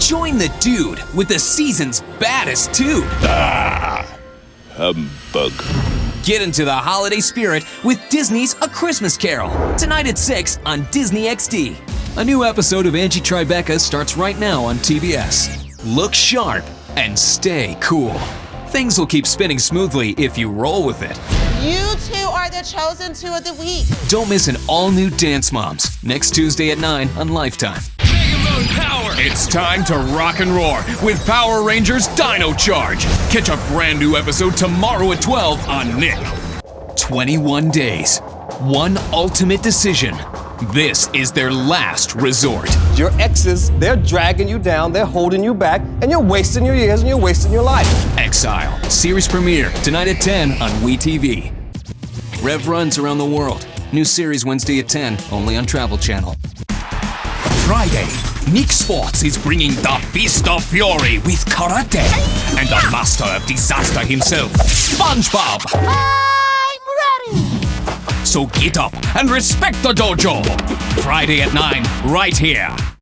Join the dude with the season's baddest tune. Humbug. Get into the holiday spirit with Disney's A Christmas Carol, tonight at 6 on Disney XD. A new episode of Angie Tribeca starts right now on TBS. Look sharp and stay cool. Things will keep spinning smoothly if you roll with it. You two are the chosen two of the week. Don't miss an all-new Dance Moms next Tuesday at 9 on Lifetime. Power! It's time to rock and roar with Power Rangers Dino Charge. Catch a brand new episode tomorrow at 12 on Nick. 21 days, one ultimate decision. This is their last resort. Your exes, they're dragging you down, they're holding you back, and you're wasting your years and you're wasting your life. Exile, series premiere tonight at 10 on WeTV. Rev runs around the world. New series Wednesday at 10, only on Travel Channel. Friday, Nick Sports is bringing the Fist of Fury with karate and the master of disaster himself, SpongeBob. I'm ready. So get up and respect the dojo. Friday at 9, right here.